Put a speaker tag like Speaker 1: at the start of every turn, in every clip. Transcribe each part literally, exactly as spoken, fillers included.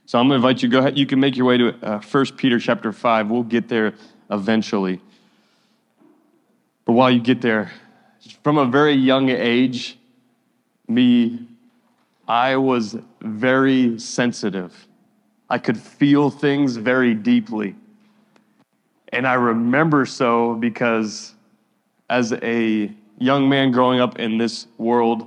Speaker 1: So I'm going to invite you, go ahead, you can make your way to uh, First Peter chapter five. We'll get there eventually. But while you get there, from a very young age, me, I was very sensitive. I could feel things very deeply. And I remember so because as a young man growing up in this world,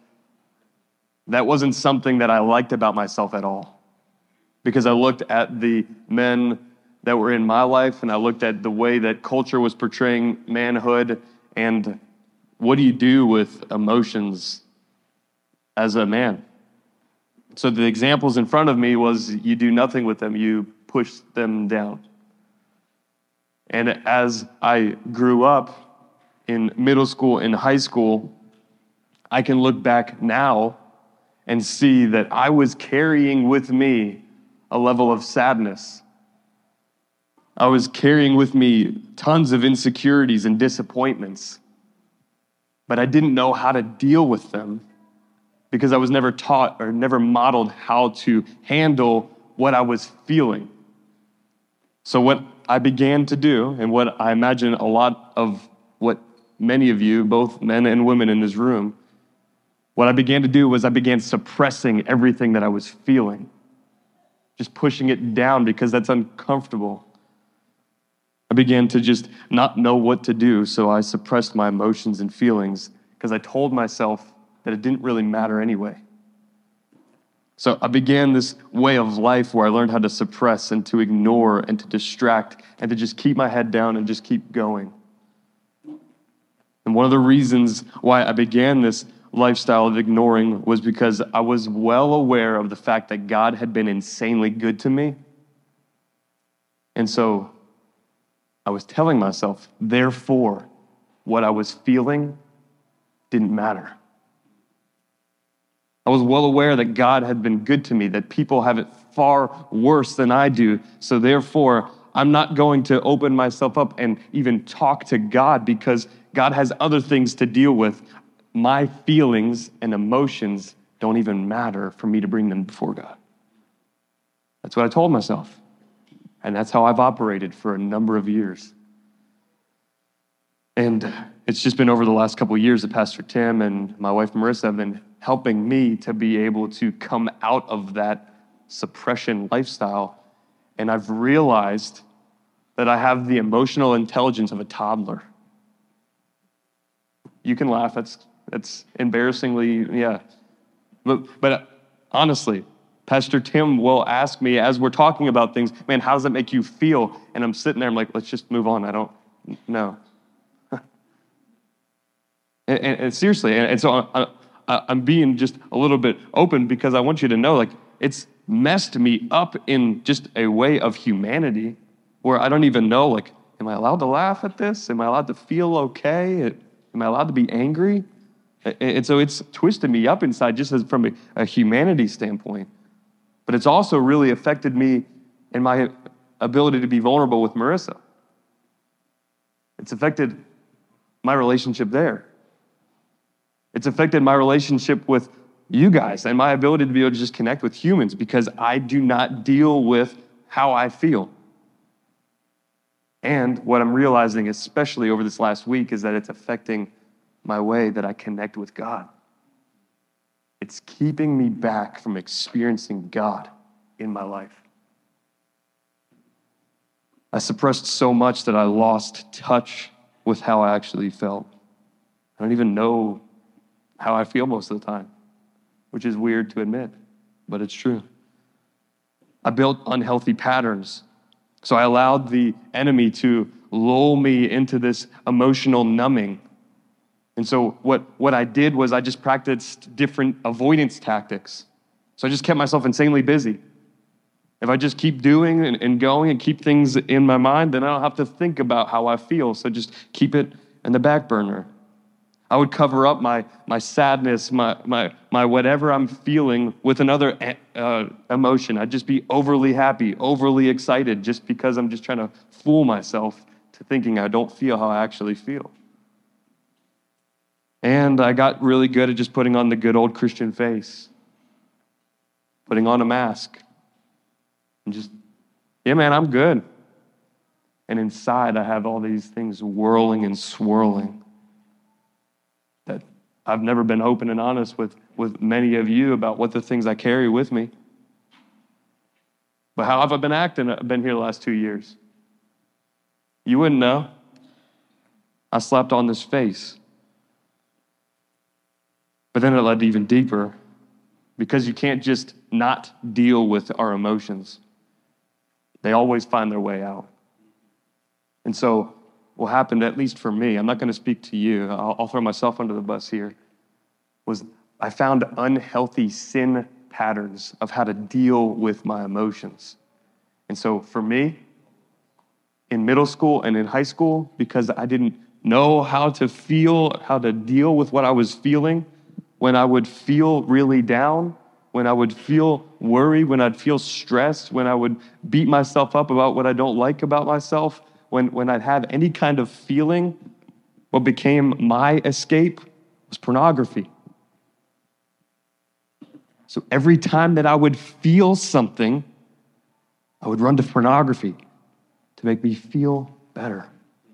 Speaker 1: that wasn't something that I liked about myself at all. Because I looked at the men that were in my life, and I looked at the way that culture was portraying manhood, and what do you do with emotions as a man? So the examples in front of me was you do nothing with them, you push them down. And as I grew up in middle school and high school, I can look back now and see that I was carrying with me a level of sadness. I was carrying with me tons of insecurities and disappointments, but I didn't know how to deal with them because I was never taught or never modeled how to handle what I was feeling. So what I began to do, and what I imagine a lot of what many of you, both men and women in this room, what I began to do was I began suppressing everything that I was feeling. Just pushing it down because that's uncomfortable. I began to just not know what to do, so I suppressed my emotions and feelings because I told myself that it didn't really matter anyway. So I began this way of life where I learned how to suppress and to ignore and to distract and to just keep my head down and just keep going. And one of the reasons why I began this lifestyle of ignoring was because I was well aware of the fact that God had been insanely good to me. And so I was telling myself, therefore, what I was feeling didn't matter. I was well aware that God had been good to me, that people have it far worse than I do. So therefore, I'm not going to open myself up and even talk to God because God has other things to deal with. My feelings and emotions don't even matter for me to bring them before God. That's what I told myself. And that's how I've operated for a number of years. And it's just been over the last couple of years that Pastor Tim and my wife Marissa have been helping me to be able to come out of that suppression lifestyle. And I've realized that I have the emotional intelligence of a toddler. You can laugh, that's It's embarrassingly, yeah. But, but honestly, Pastor Tim will ask me as we're talking about things, man, how does that make you feel? And I'm sitting there, I'm like, let's just move on. I don't know. and, and, and seriously, and, and so I, I, I'm being just a little bit open because I want you to know, like, it's messed me up in just a way of humanity where I don't even know, like, am I allowed to laugh at this? Am I allowed to feel okay? Am I allowed to be angry? And so it's twisted me up inside just as from a, a humanity standpoint. But it's also really affected me in my ability to be vulnerable with Marissa. It's affected my relationship there. It's affected my relationship with you guys and my ability to be able to just connect with humans because I do not deal with how I feel. And what I'm realizing, especially over this last week, is that it's affecting my way that I connect with God. It's keeping me back from experiencing God in my life. I suppressed so much that I lost touch with how I actually felt. I don't even know how I feel most of the time, which is weird to admit, but it's true. I built unhealthy patterns. So I allowed the enemy to lull me into this emotional numbing. And so what, what I did was I just practiced different avoidance tactics. So I just kept myself insanely busy. If I just keep doing and, and going and keep things in my mind, then I don't have to think about how I feel. So just keep it in the back burner. I would cover up my my sadness, my my my whatever I'm feeling with another uh, emotion. I'd just be overly happy, overly excited, just because I'm just trying to fool myself to thinking I don't feel how I actually feel. And I got really good at just putting on the good old Christian face, putting on a mask, And just, yeah, man, I'm good. And inside, I have all these things whirling and swirling that I've never been open and honest with, with many of you about what the things I carry with me. But how have I been acting? I've been here the last two years. You wouldn't know. I slapped on this face. But then it led even deeper, because you can't just not deal with our emotions. They always find their way out. And so what happened, at least for me, I'm not going to speak to you, I'll, I'll throw myself under the bus here, was I found unhealthy sin patterns of how to deal with my emotions. And so for me, in middle school and in high school, because I didn't know how to feel, how to deal with what I was feeling, when I would feel really down, when I would feel worried, when I'd feel stressed, when I would beat myself up about what I don't like about myself, when, when I'd have any kind of feeling, what became my escape was pornography. So every time that I would feel something, I would run to pornography to make me feel better.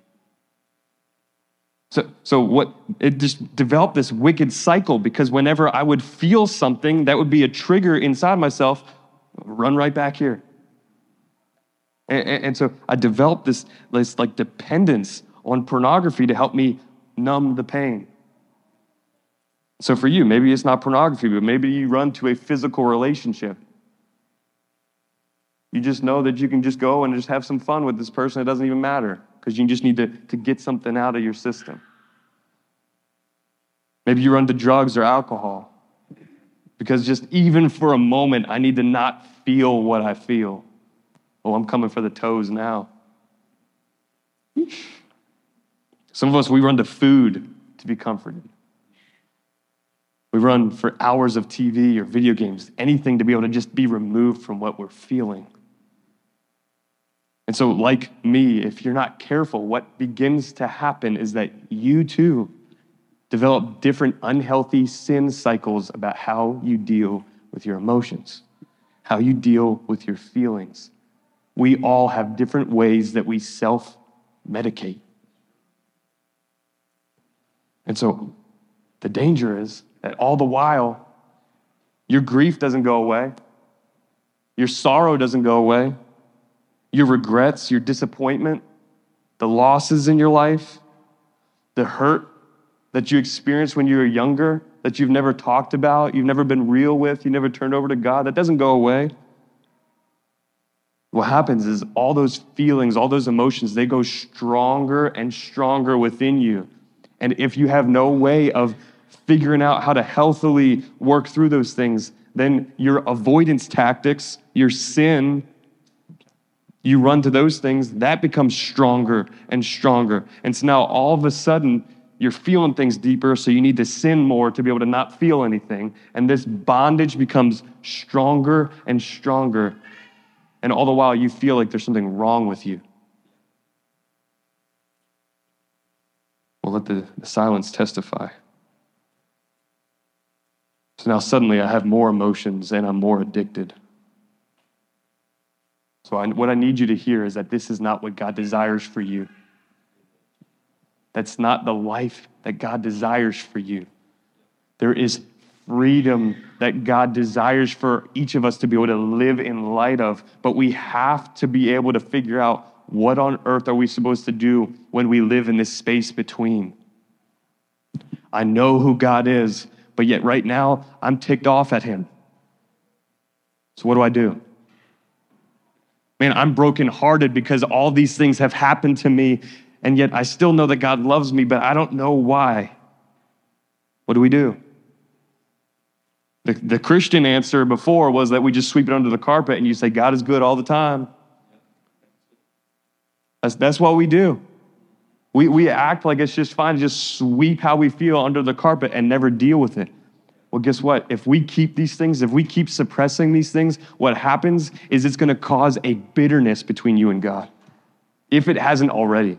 Speaker 1: So, so what it just developed this wicked cycle, because whenever I would feel something that would be a trigger inside myself, run right back here. And, and, and so I developed this, this like dependence on pornography to help me numb the pain. So for you, maybe it's not pornography, but maybe you run to a physical relationship. You just know that you can just go and just have some fun with this person. It doesn't even matter, because you just need to, to get something out of your system. Maybe you run to drugs or alcohol, because just even for a moment, I need to not feel what I feel. Oh, I'm coming for the toes now. Some of us, we run to food to be comforted. We run for hours of T V or video games, anything to be able to just be removed from what we're feeling. And so, like me, if you're not careful, what begins to happen is that you too develop different unhealthy sin cycles about how you deal with your emotions, how you deal with your feelings. We all have different ways that we self-medicate. And so the danger is that all the while, your grief doesn't go away. Your sorrow doesn't go away. Your regrets, your disappointment, the losses in your life, the hurt that you experienced when you were younger, that you've never talked about, you've never been real with, you never turned over to God, that doesn't go away. What happens is all those feelings, all those emotions, they go stronger and stronger within you. And if you have no way of figuring out how to healthily work through those things, then your avoidance tactics, your sin, you run to those things, that becomes stronger and stronger. And so now all of a sudden, you're feeling things deeper, so you need to sin more to be able to not feel anything. And this bondage becomes stronger and stronger. And all the while, you feel like there's something wrong with you. Well, let the, the silence testify. So now suddenly I have more emotions and I'm more addicted. So I, what I need you to hear is that this is not what God desires for you. That's not the life that God desires for you. There is freedom that God desires for each of us to be able to live in light of, but we have to be able to figure out what on earth are we supposed to do when we live in this space between. I know who God is, but yet right now I'm ticked off at him. So what do I do? Man, I'm brokenhearted because all these things have happened to me, and yet I still know that God loves me, but I don't know why. What do we do? The, the Christian answer before was that we just sweep it under the carpet and you say, God is good all the time. That's, that's what we do. We, we act like it's just fine to just sweep how we feel under the carpet and never deal with it. Well, guess what? If we keep these things, if we keep suppressing these things, what happens is it's going to cause a bitterness between you and God, if it hasn't already.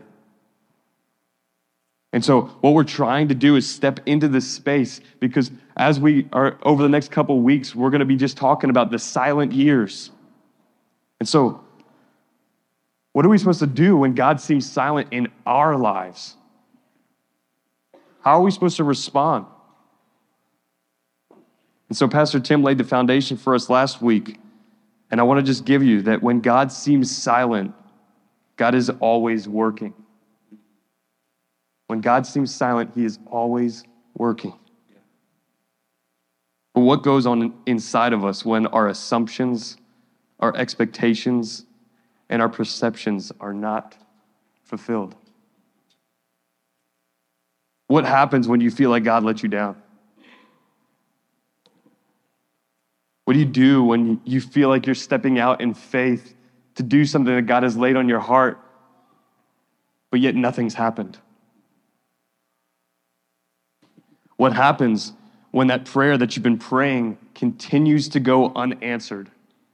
Speaker 1: And so what we're trying to do is step into this space, because as we are over the next couple of weeks, we're going to be just talking about the silent years. And so, what are we supposed to do when God seems silent in our lives? How are we supposed to respond? And so Pastor Tim laid the foundation for us last week. And I want to just give you that when God seems silent, God is always working. When God seems silent, he is always working. But what goes on inside of us when our assumptions, our expectations, and our perceptions are not fulfilled? What happens when you feel like God let you down? What do you do when you feel like you're stepping out in faith to do something that God has laid on your heart, but yet nothing's happened? What happens when that prayer that you've been praying continues to go unanswered?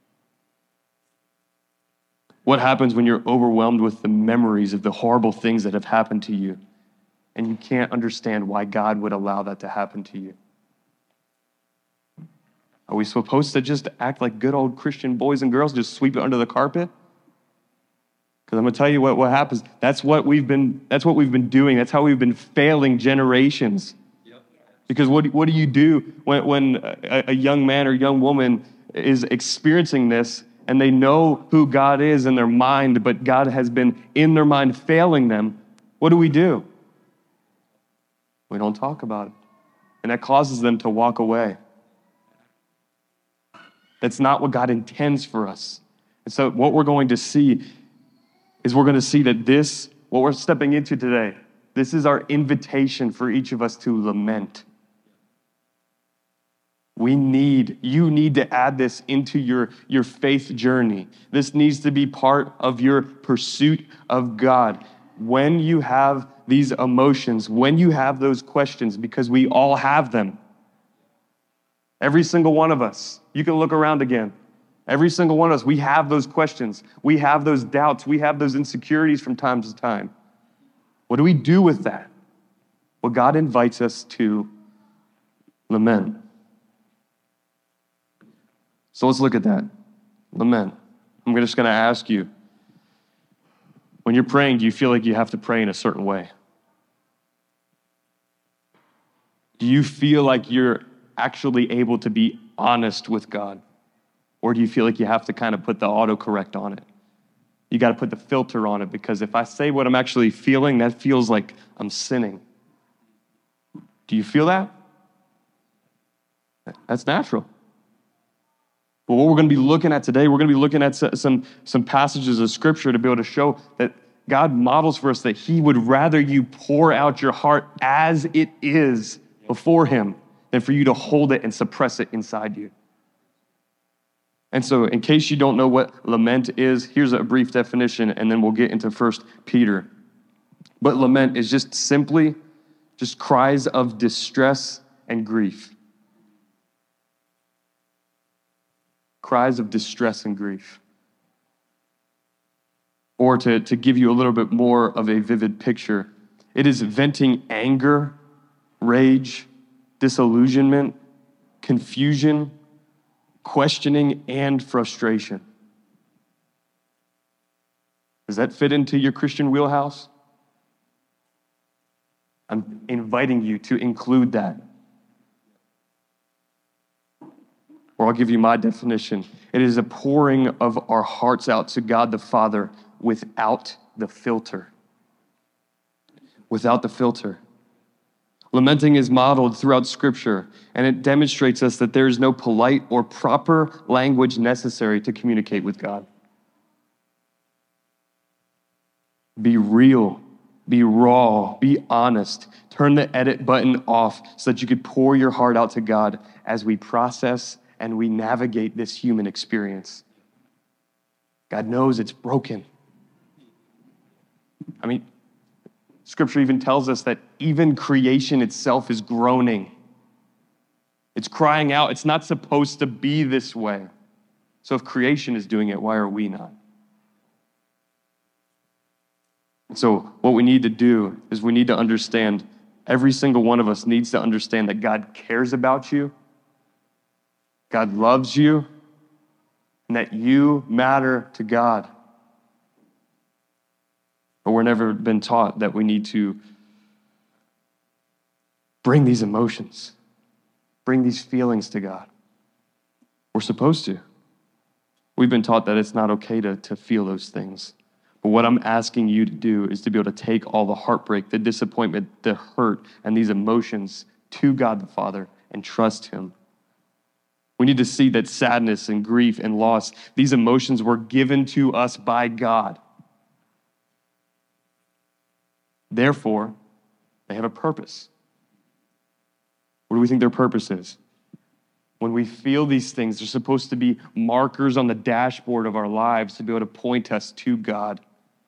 Speaker 1: What happens when you're overwhelmed with the memories of the horrible things that have happened to you and you can't understand why God would allow that to happen to you? Are we supposed to just act like good old Christian boys and girls, just sweep it under the carpet? Because I'm going to tell you what, what happens. That's what we've been, that's what we've been doing. That's how we've been failing generations. Yep. Because what, what do you do when, when a, a young man or young woman is experiencing this and they know who God is in their mind, but God has been in their mind failing them? What do we do? We don't talk about it. And that causes them to walk away. That's not what God intends for us. And so what we're going to see is we're going to see that this, what we're stepping into today, this is our invitation for each of us to lament. We need, you need to add this into your, your faith journey. This needs to be part of your pursuit of God. When you have these emotions, when you have those questions, because we all have them, every single one of us. You can look around again. Every single one of us, we have those questions. We have those doubts. We have those insecurities from time to time. What do we do with that? Well, God invites us to lament. So let's look at that. Lament. I'm just going to ask you, when you're praying, do you feel like you have to pray in a certain way? Do you feel like you're actually able to be honest with God? Or do you feel like you have to kind of put the autocorrect on it? You got to put the filter on it, because if I say what I'm actually feeling, that feels like I'm sinning. Do you feel that? That's natural. But what we're going to be looking at today, we're going to be looking at some, some passages of Scripture to be able to show that God models for us that he would rather you pour out your heart as it is before him than for you to hold it and suppress it inside you. And so, in case you don't know what lament is, here's a brief definition, and then we'll get into First Peter. But lament is just simply just cries of distress and grief. Cries of distress and grief. Or to, to give you a little bit more of a vivid picture, it is venting anger, rage, disillusionment, confusion, questioning, and frustration. Does that fit into your Christian wheelhouse? I'm inviting you to include that. Or I'll give you my definition. It is a pouring of our hearts out to God the Father without the filter. Without the filter. Lamenting is modeled throughout Scripture, and it demonstrates us that there is no polite or proper language necessary to communicate with God. Be real, be raw, be honest. Turn the edit button off so that you could pour your heart out to God as we process and we navigate this human experience. God knows it's broken. I mean, Scripture even tells us that even creation itself is groaning. It's crying out. It's not supposed to be this way. So if creation is doing it, why are we not? So what we need to do is we need to understand, every single one of us needs to understand that God cares about you. God loves you. and that you matter to God. But we're never been taught that we need to bring these emotions, bring these feelings to God. We're supposed to. We've been taught that it's not okay to, to feel those things. But what I'm asking you to do is to be able to take all the heartbreak, the disappointment, the hurt, and these emotions to God the Father and trust him. We need to see that sadness and grief and loss, these emotions were given to us by God. Therefore, they have a purpose. What do we think their purpose is? When we feel these things, they're supposed to be markers on the dashboard of our lives to be able to point us to God.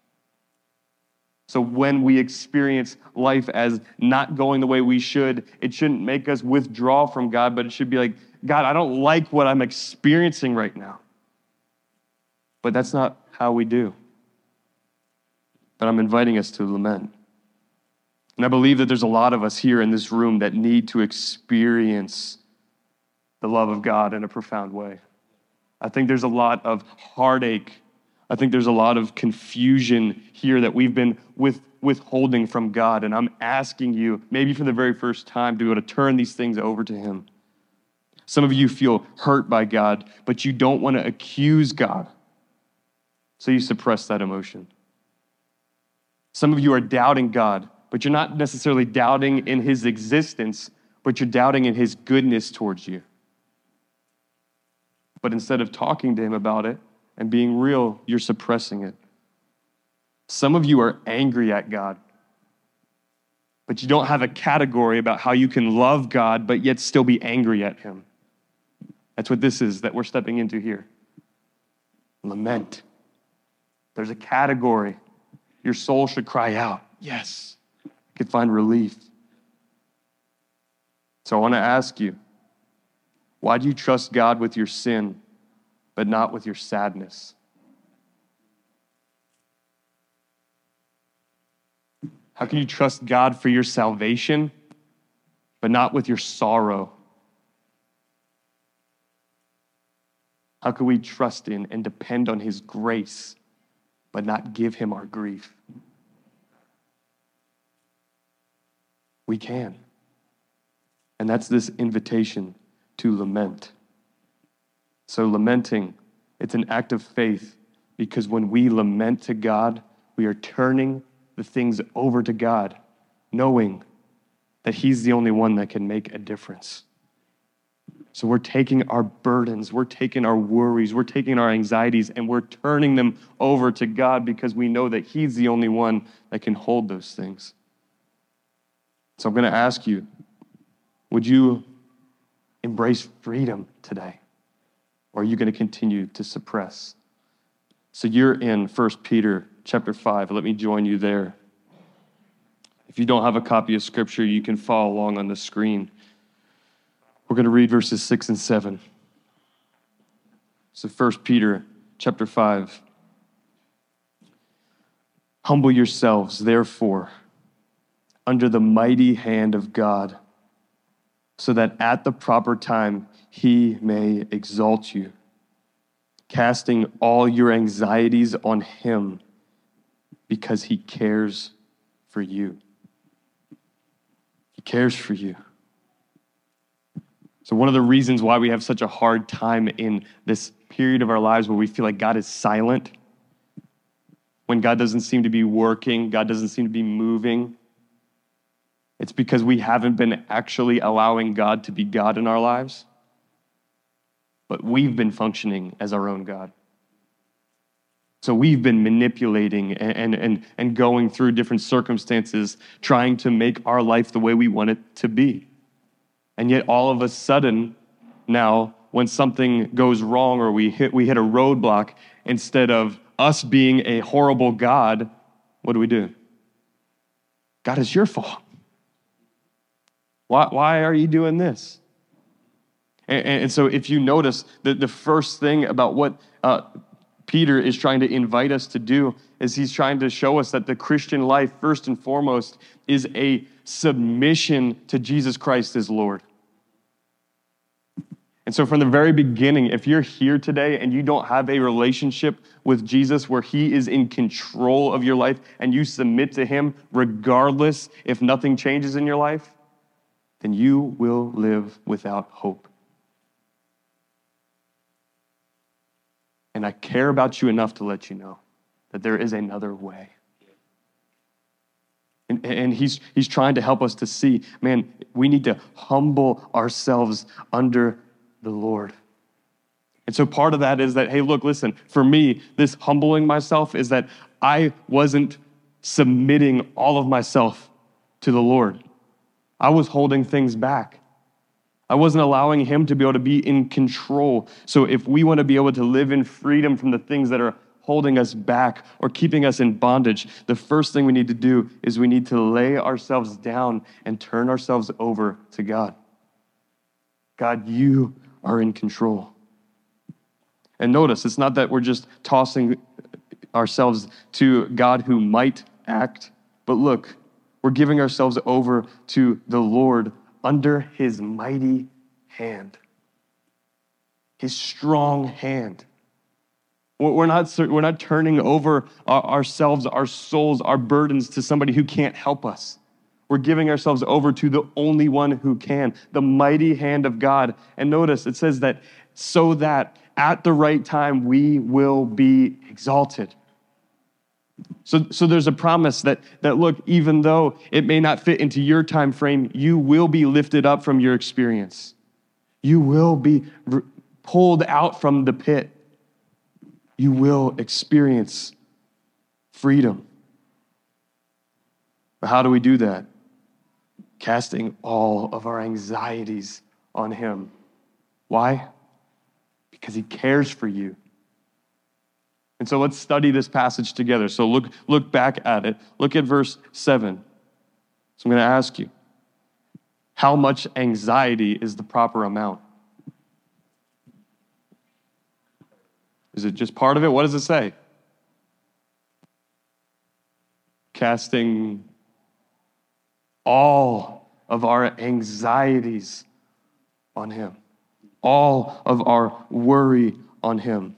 Speaker 1: So when we experience life as not going the way we should, it shouldn't make us withdraw from God, but it should be like, God, I don't like what I'm experiencing right now. But that's not how we do. But I'm inviting us to lament. And I believe that there's a lot of us here in this room that need to experience the love of God in a profound way. I think there's a lot of heartache. I think there's a lot of confusion here that we've been with, withholding from God. And I'm asking you, maybe for the very first time, to be able to turn these things over to him. Some of you feel hurt by God, but you don't want to accuse God. So you suppress that emotion. Some of you are doubting God, but you're not necessarily doubting in his existence, but you're doubting in his goodness towards you. But instead of talking to him about it and being real, you're suppressing it. Some of you are angry at God, but you don't have a category about how you can love God, but yet still be angry at him. That's what this is that we're stepping into here. Lament. There's a category. Your soul should cry out, yes, I could find relief. So I want to ask you, why do you trust God with your sin, but not with your sadness? How can you trust God for your salvation, but not with your sorrow? How can we trust in and depend on his grace, but not give him our grief? We can. And that's this invitation to lament. So lamenting, it's an act of faith, because when we lament to God, we are turning the things over to God, knowing that he's the only one that can make a difference. So we're taking our burdens, we're taking our worries, we're taking our anxieties, and we're turning them over to God because we know that he's the only one that can hold those things. So I'm going to ask you, would you embrace freedom today? Or are you going to continue to suppress? So you're in First Peter chapter five. Let me join you there. If you don't have a copy of Scripture, you can follow along on the screen. We're going to read verses six and seven. So First Peter chapter five. Humble yourselves, therefore, under the mighty hand of God, so that at the proper time he may exalt you, casting all your anxieties on him because he cares for you. He cares for you. So one of the reasons why we have such a hard time in this period of our lives where we feel like God is silent, when God doesn't seem to be working, God doesn't seem to be moving, it's because we haven't been actually allowing God to be God in our lives, but we've been functioning as our own God. So we've been manipulating and, and, and, and going through different circumstances, trying to make our life the way we want it to be. And yet all of a sudden, now, when something goes wrong or we hit, we hit a roadblock, instead of us being a horrible God, what do we do? God, it's your fault. Why, why are you doing this? And, and so if you notice, the, the first thing about what uh, Peter is trying to invite us to do is he's trying to show us that the Christian life, first and foremost, is a submission to Jesus Christ as Lord. And so from the very beginning, if you're here today and you don't have a relationship with Jesus where he is in control of your life and you submit to him regardless if nothing changes in your life, then you will live without hope. And I care about you enough to let you know that there is another way. And, and he's, he's trying to help us to see, man, we need to humble ourselves under the Lord. And so part of that is that, hey, look, listen, for me, this humbling myself is that I wasn't submitting all of myself to the Lord. I was holding things back. I wasn't allowing him to be able to be in control. So if we want to be able to live in freedom from the things that are holding us back or keeping us in bondage, the first thing we need to do is we need to lay ourselves down and turn ourselves over to God. God, you are in control. And notice, it's not that we're just tossing ourselves to God who might act, but look, we're giving ourselves over to the Lord under his mighty hand, his strong hand. We're not, we're not turning over our, ourselves, our souls, our burdens to somebody who can't help us. We're giving ourselves over to the only one who can, the mighty hand of God. And notice, it says that so that at the right time we will be exalted. So, so there's a promise that, that, look, even though it may not fit into your time frame, you will be lifted up from your experience. You will be re- pulled out from the pit. You will experience freedom. But how do we do that? Casting all of our anxieties on him. Why? Because he cares for you. And so let's study this passage together. So look, look back at it. Look at verse seven. So I'm going to ask you, how much anxiety is the proper amount? Is it just part of it? What does it say? Casting all of our anxieties on him. All of our worry on him.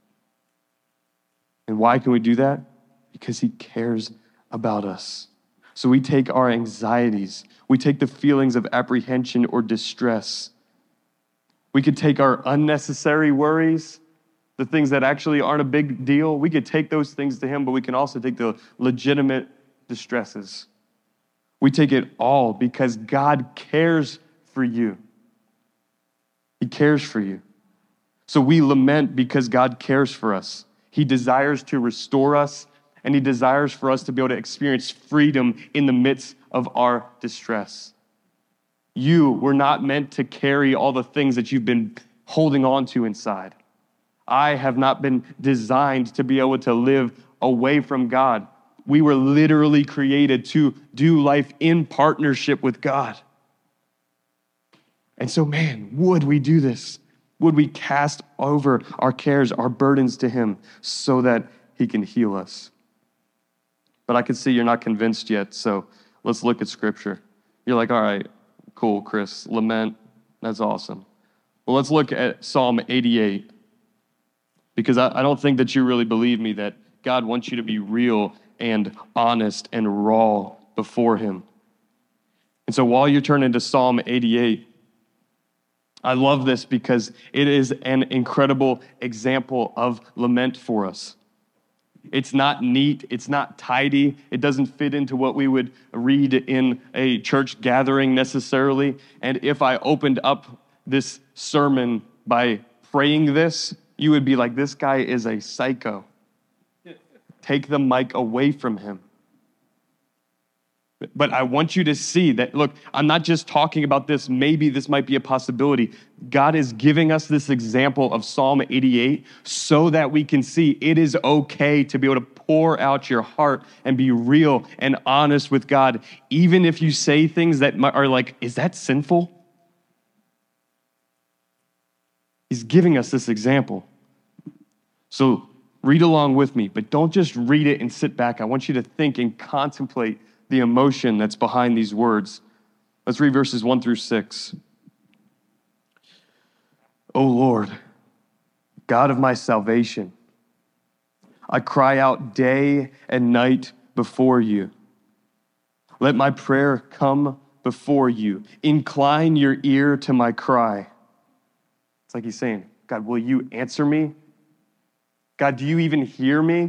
Speaker 1: And why can we do that? Because he cares about us. So we take our anxieties, we take the feelings of apprehension or distress. We could take our unnecessary worries, the things that actually aren't a big deal. We could take those things to him, but we can also take the legitimate distresses. We take it all because God cares for you. He cares for you. So we lament because God cares for us. He desires to restore us, and he desires for us to be able to experience freedom in the midst of our distress. You were not meant to carry all the things that you've been holding on to inside. I have not been designed to be able to live away from God. We were literally created to do life in partnership with God. And so, man, would we do this? Would we cast over our cares, our burdens to him so that he can heal us? But I can see you're not convinced yet, so let's look at Scripture. You're like, all right, cool, Chris, lament, that's awesome. Well, let's look at Psalm eighty-eight, because I, I don't think that you really believe me that God wants you to be real and honest and raw before him. And so while you're turning to Psalm eighty-eight, I love this because it is an incredible example of lament for us. It's not neat. It's not tidy. It doesn't fit into what we would read in a church gathering necessarily. And if I opened up this sermon by praying this, you would be like, this guy is a psycho. Take the mic away from him. But I want you to see that, look, I'm not just talking about this. Maybe this might be a possibility. God is giving us this example of Psalm eighty-eight so that we can see it is okay to be able to pour out your heart and be real and honest with God, even if you say things that are like, is that sinful? He's giving us this example. So read along with me, but don't just read it and sit back. I want you to think and contemplate the emotion that's behind these words. Let's read verses one through six. O Lord, God of my salvation, I cry out day and night before you. Let my prayer come before you. Incline your ear to my cry. It's like he's saying, God, will you answer me? God, do you even hear me?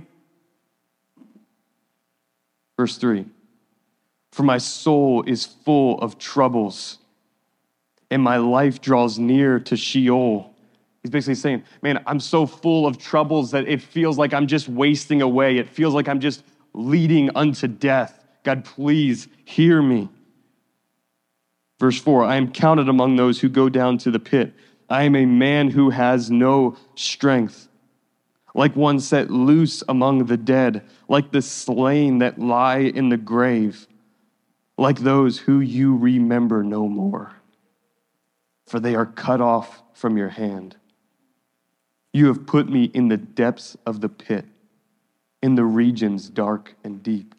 Speaker 1: Verse three, for my soul is full of troubles, and my life draws near to Sheol. He's basically saying, man, I'm so full of troubles that it feels like I'm just wasting away. It feels like I'm just leading unto death. God, please hear me. Verse four, I am counted among those who go down to the pit. I am a man who has no strength, like one set loose among the dead, like the slain that lie in the grave, like those who you remember no more, for they are cut off from your hand. You have put me in the depths of the pit, in the regions dark and deep.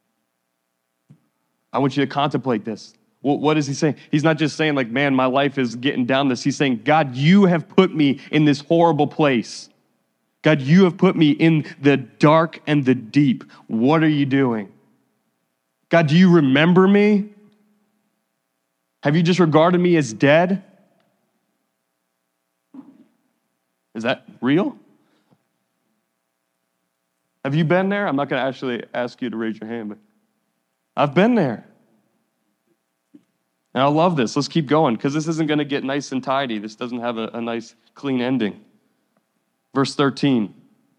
Speaker 1: I want you to contemplate this. What is he saying? He's not just saying like, man, my life is getting down this. He's saying, God, you have put me in this horrible place. God, you have put me in the dark and the deep. What are you doing? God, do you remember me? Have you just regarded me as dead? Is that real? Have you been there? I'm not going to actually ask you to raise your hand, but I've been there. And I love this. Let's keep going, because this isn't going to get nice and tidy. This doesn't have a, a nice, clean ending. Verse thirteen.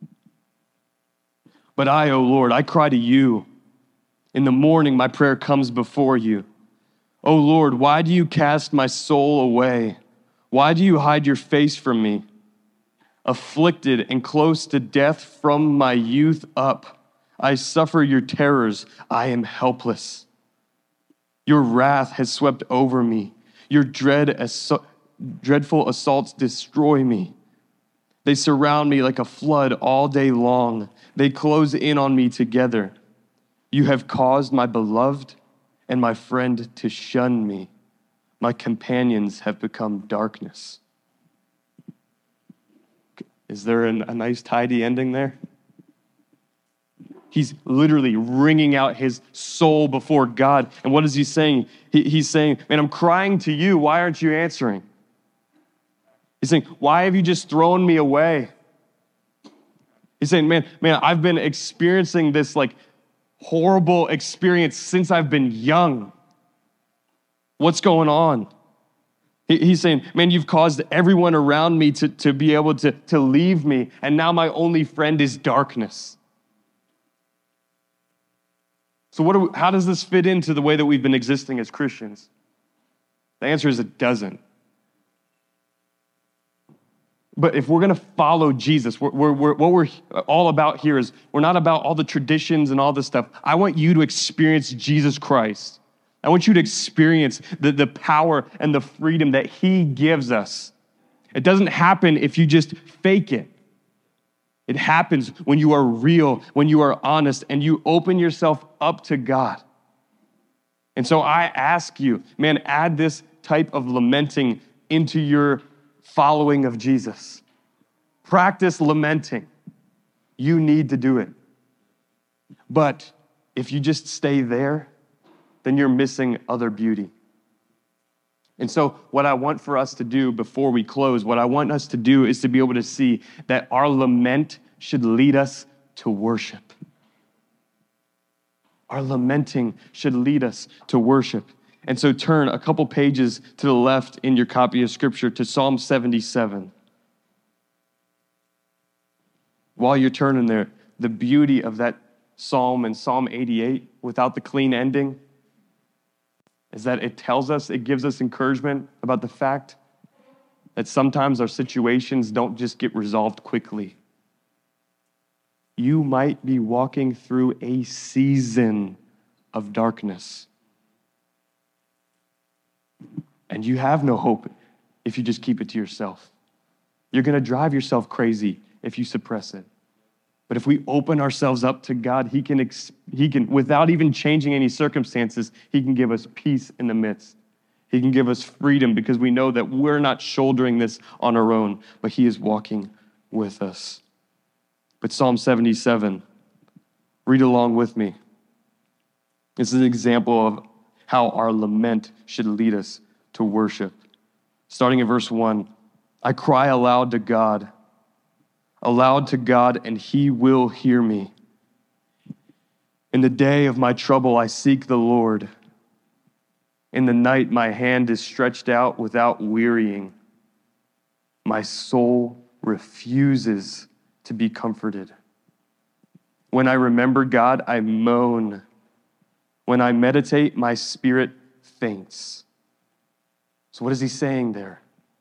Speaker 1: But I, O Lord, I cry to you. In the morning, my prayer comes before you. O Lord, why do you cast my soul away? Why do you hide your face from me? Afflicted and close to death from my youth up, I suffer your terrors. I am helpless. Your wrath has swept over me. Your dread assault, dreadful assaults destroy me. They surround me like a flood all day long. They close in on me together. You have caused my beloved and my friend to shun me. My companions have become darkness. Is there an, a nice, tidy ending there? He's literally wringing out his soul before God. And what is he saying? He, he's saying, man, I'm crying to you. Why aren't you answering? He's saying, why have you just thrown me away? He's saying, man, man, I've been experiencing this like horrible experience since I've been young. What's going on? He, he's saying, man, you've caused everyone around me to, to be able to, to leave me. And now my only friend is darkness. So what? We, how does this fit into the way that we've been existing as Christians? The answer is it doesn't. But if we're going to follow Jesus, we're, we're, we're, what we're all about here is we're not about all the traditions and all this stuff. I want you to experience Jesus Christ. I want you to experience the, the power and the freedom that he gives us. It doesn't happen if you just fake it. It happens when you are real, when you are honest, and you open yourself up to God. And so I ask you, man, add this type of lamenting into your following of Jesus. Practice lamenting. You need to do it. But if you just stay there, then you're missing other beauty. And so what I want for us to do before we close, what I want us to do is to be able to see that our lament should lead us to worship. Our lamenting should lead us to worship. And so turn a couple pages to the left in your copy of Scripture to Psalm seventy-seven. While you're turning there, the beauty of that psalm and Psalm eighty-eight without the clean ending is that it tells us, it gives us encouragement about the fact that sometimes our situations don't just get resolved quickly. You might be walking through a season of darkness. And you have no hope if you just keep it to yourself. You're going to drive yourself crazy if you suppress it. But if we open ourselves up to God, he can, he can, without even changing any circumstances, he can give us peace in the midst. He can give us freedom because we know that we're not shouldering this on our own, but he is walking with us. But Psalm seventy-seven, read along with me. This is an example of how our lament should lead us to worship. Starting in verse one, I cry aloud to God, aloud to God, and he will hear me. In the day of my trouble, I seek the Lord. In the night, my hand is stretched out without wearying. My soul refuses to be comforted. When I remember God, I moan. When I meditate, my spirit faints. So what is he saying there?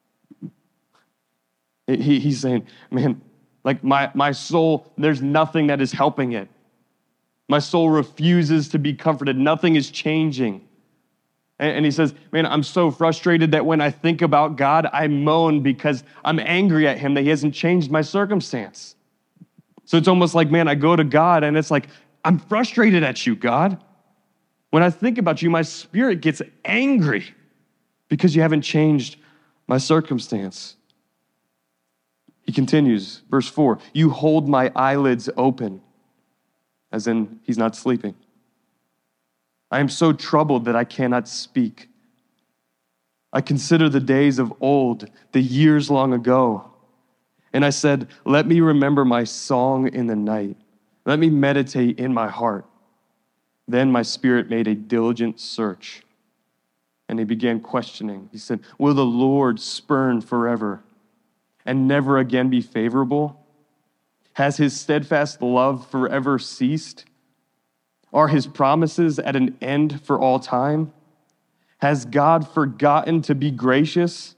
Speaker 1: He, he's saying, man, like my, my soul, there's nothing that is helping it. My soul refuses to be comforted. Nothing is changing. And, and he says, man, I'm so frustrated that when I think about God, I moan because I'm angry at him that he hasn't changed my circumstance. So it's almost like, man, I go to God and it's like, I'm frustrated at you, God. When I think about you, my spirit gets angry because you haven't changed my circumstance. He continues, verse four, you hold my eyelids open, as in he's not sleeping. I am so troubled that I cannot speak. I consider the days of old, the years long ago. And I said, let me remember my song in the night. Let me meditate in my heart. Then my spirit made a diligent search. And he began questioning. He said, will the Lord spurn forever and never again be favorable? Has his steadfast love forever ceased? Are his promises at an end for all time? Has God forgotten to be gracious?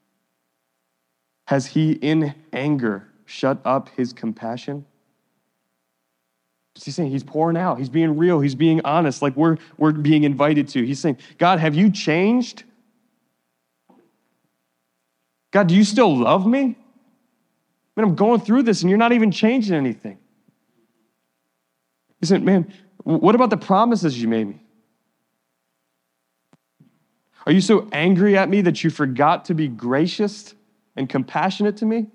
Speaker 1: Has he in anger shut up his compassion? He's saying he's pouring out. He's being real. He's being honest like we're, we're being invited to. He's saying, God, have you changed? God, do you still love me? Man, I'm going through this and you're not even changing anything. He said, man, what about the promises you made me? Are you so angry at me that you forgot to be gracious and compassionate to me?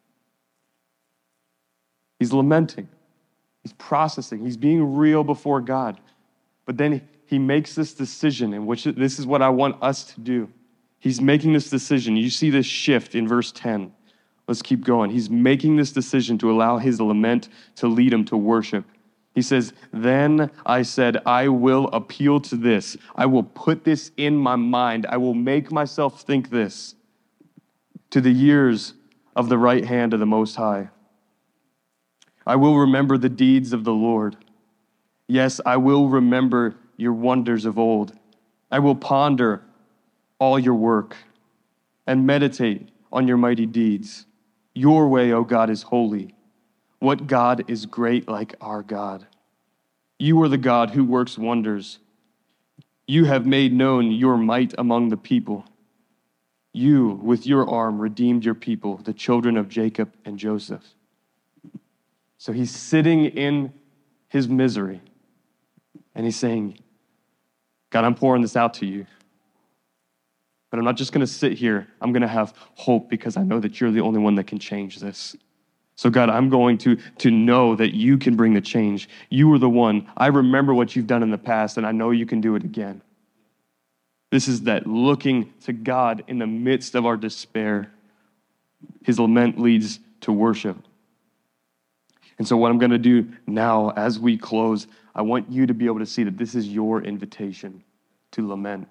Speaker 1: He's lamenting. He's processing. He's being real before God. But then he makes this decision, in which this is what I want us to do. He's making this decision. You see this shift in verse ten. Let's keep going. He's making this decision to allow his lament to lead him to worship. He says, then I said, I will appeal to this. I will put this in my mind. I will make myself think this to the years of the right hand of the Most High. I will remember the deeds of the Lord. Yes, I will remember your wonders of old. I will ponder all your work and meditate on your mighty deeds. Your way, O God, is holy. What God is great like our God? You are the God who works wonders. You have made known your might among the people. You, with your arm, redeemed your people, the children of Jacob and Joseph. So he's sitting in his misery, and he's saying, God, I'm pouring this out to you. But I'm not just going to sit here. I'm going to have hope because I know that you're the only one that can change this. So God, I'm going to, to know that you can bring the change. You are the one. I remember what you've done in the past, and I know you can do it again. This is that looking to God in the midst of our despair. His lament leads to worship. And so what I'm going to do now as we close, I want you to be able to see that this is your invitation to lament.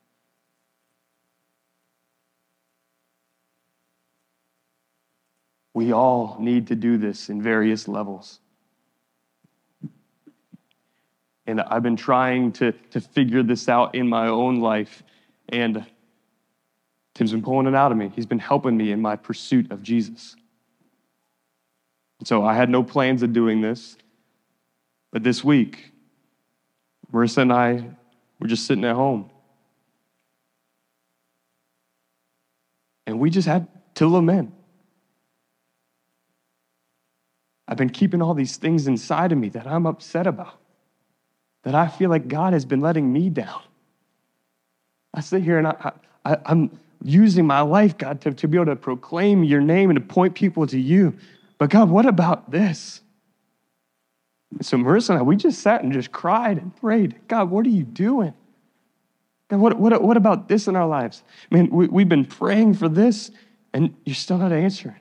Speaker 1: We all need to do this in various levels. And I've been trying to, to figure this out in my own life. And Tim's been pulling it out of me. He's been helping me in my pursuit of Jesus. So I had no plans of doing this. But this week, Marissa and I were just sitting at home. And we just had to lament. I've been keeping all these things inside of me that I'm upset about, that I feel like God has been letting me down. I sit here and I, I, I'm using my life, God, to, to be able to proclaim your name and to point people to you. But God, what about this? And so Marissa and I, we just sat and just cried and prayed. God, what are you doing? God, what, what, what about this in our lives? Man, we, we've been praying for this, and you're still not answering.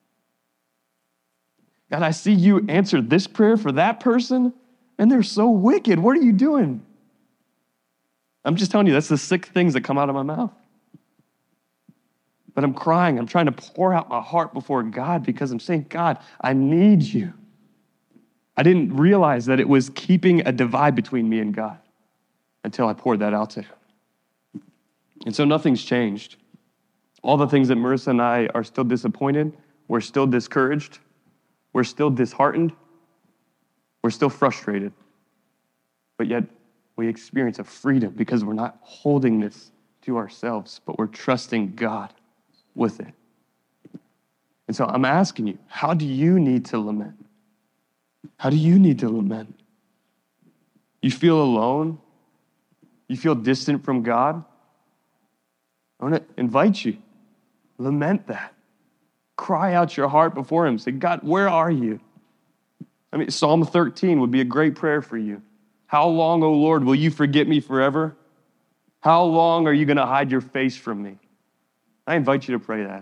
Speaker 1: God, I see you answer this prayer for that person, and they're so wicked. What are you doing? I'm just telling you, that's the sick things that come out of my mouth. But I'm crying. I'm trying to pour out my heart before God because I'm saying, God, I need you. I didn't realize that it was keeping a divide between me and God until I poured that out to him. And so nothing's changed. All the things that Marissa and I are still disappointed, we're still discouraged, we're still disheartened, we're still frustrated. But yet we experience a freedom because we're not holding this to ourselves, but we're trusting God with it. And so I'm asking you, how do you need to lament? How do you need to lament? You feel alone? You feel distant from God? I want to invite you. Lament that. Cry out your heart before him. Say, God, where are you? I mean, Psalm thirteen would be a great prayer for you. How long, O Lord, will you forget me forever? How long are you going to hide your face from me? I invite you to pray that. I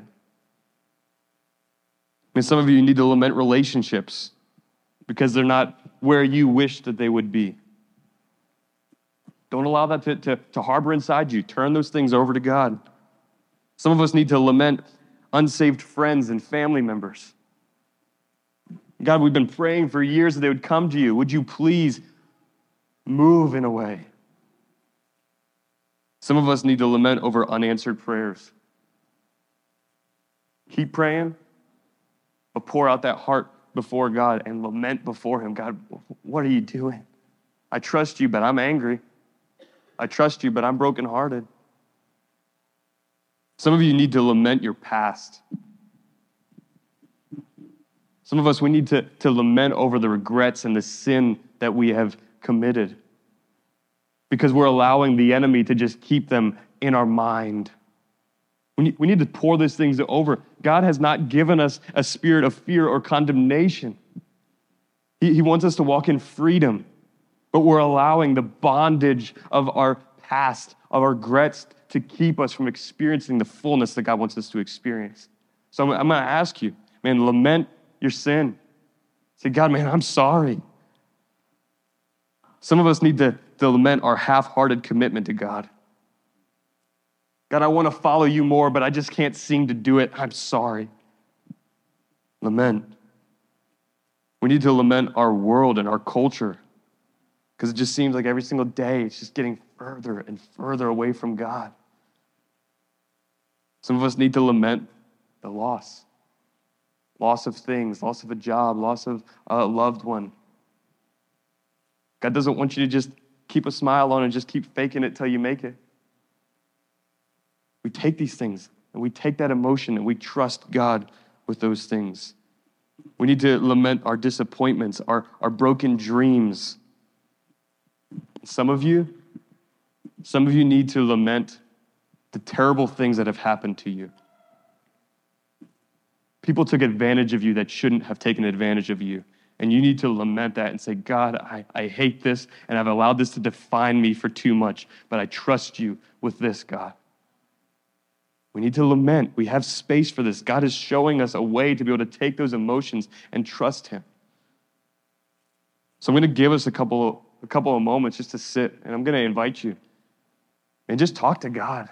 Speaker 1: mean, some of you need to lament relationships because they're not where you wish that they would be. Don't allow that to, to, to harbor inside you. Turn those things over to God. Some of us need to lament unsaved friends and family members. God, we've been praying for years that they would come to you. Would you please move in a way? Some of us need to lament over unanswered prayers. Keep praying, but pour out that heart before God and lament before him. God, what are you doing? I trust you, but I'm angry. I trust you, but I'm brokenhearted. Some of you need to lament your past. Some of us, we need to, to lament over the regrets and the sin that we have committed because we're allowing the enemy to just keep them in our mind. We need, we need to pour these things over. God has not given us a spirit of fear or condemnation. He, he wants us to walk in freedom, but we're allowing the bondage of our past, of our regrets, to keep us from experiencing the fullness that God wants us to experience. So I'm, I'm going to ask you, man, lament your sin. Say, God, man, I'm sorry. Some of us need to, to lament our half-hearted commitment to God. God, I want to follow you more, but I just can't seem to do it. I'm sorry. Lament. We need to lament our world and our culture because it just seems like every single day it's just getting further and further away from God. Some of us need to lament the loss. Loss of things, loss of a job, loss of a loved one. God doesn't want you to just keep a smile on and just keep faking it till you make it. We take these things and we take that emotion and we trust God with those things. We need to lament our disappointments, our, our broken dreams. Some of you, some of you need to lament the terrible things that have happened to you. People took advantage of you that shouldn't have taken advantage of you. And you need to lament that and say, God, I, I hate this, and I've allowed this to define me for too much, but I trust you with this, God. We need to lament. We have space for this. God is showing us a way to be able to take those emotions and trust him. So I'm going to give us a couple of, a couple of moments just to sit, and I'm going to invite you and just talk to God.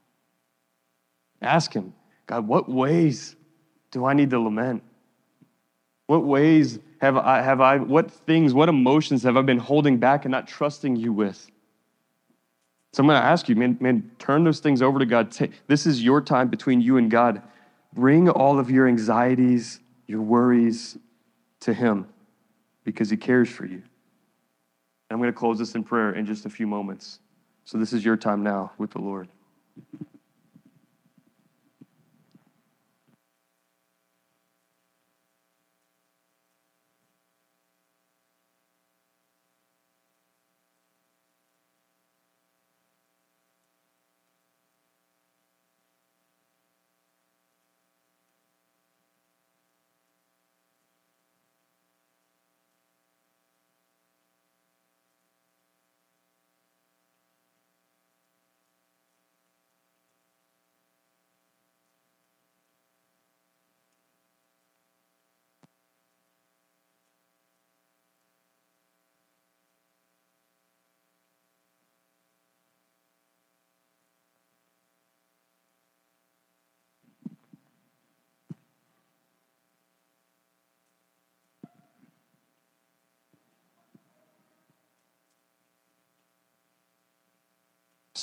Speaker 1: Ask him, God, what ways do I need to lament? What ways have I, have I, what things, what emotions have I been holding back and not trusting you with? So I'm going to ask you, man, man, turn those things over to God. This is your time between you and God. Bring all of your anxieties, your worries to him because he cares for you. And I'm going to close this in prayer in just a few moments. So this is your time now with the Lord.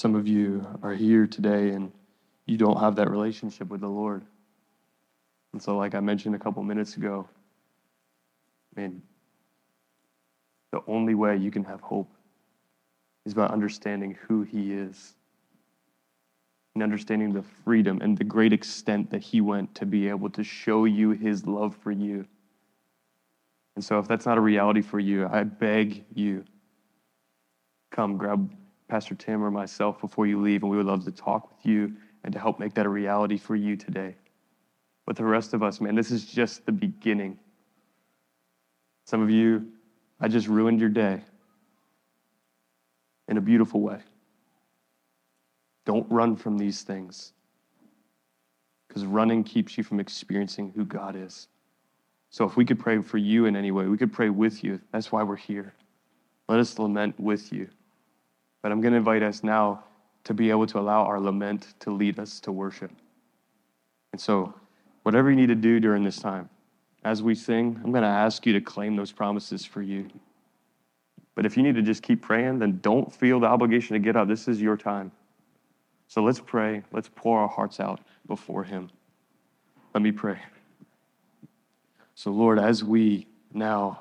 Speaker 1: Some of you are here today and you don't have that relationship with the Lord. And so, like I mentioned a couple minutes ago, man, the only way you can have hope is by understanding who he is and understanding the freedom and the great extent that he went to be able to show you his love for you. And so if that's not a reality for you, I beg you, come grab Pastor Tim or myself before you leave, and we would love to talk with you and to help make that a reality for you today. But the rest of us, man, this is just the beginning. Some of you, I just ruined your day in a beautiful way. Don't run from these things, because running keeps you from experiencing who God is. So if we could pray for you in any way, we could pray with you. That's why we're here. Let us lament with you. But I'm going to invite us now to be able to allow our lament to lead us to worship. And so whatever you need to do during this time, as we sing, I'm going to ask you to claim those promises for you. But if you need to just keep praying, then don't feel the obligation to get up. This is your time. So let's pray. Let's pour our hearts out before him. Let me pray. So Lord, as we now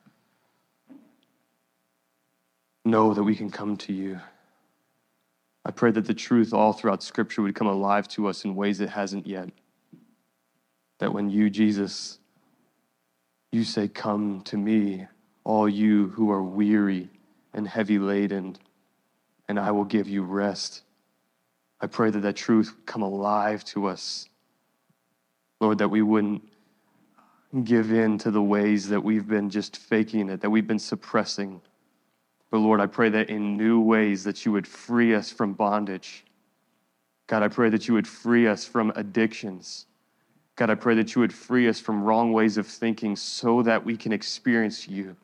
Speaker 1: know that we can come to you, I pray that the truth all throughout Scripture would come alive to us in ways it hasn't yet. That when you, Jesus, you say, come to me, all you who are weary and heavy laden, and I will give you rest. I pray that that truth would come alive to us. Lord, that we wouldn't give in to the ways that we've been just faking it, that we've been suppressing. But Lord, I pray that in new ways that you would free us from bondage. God, I pray that you would free us from addictions. God, I pray that you would free us from wrong ways of thinking so that we can experience you.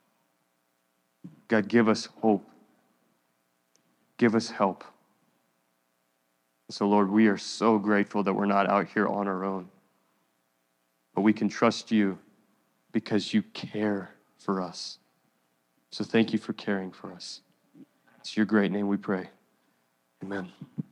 Speaker 1: God, give us hope. Give us help. So, Lord, we are so grateful that we're not out here on our own. But we can trust you because you care for us. So thank you for caring for us. It's your great name we pray. Amen.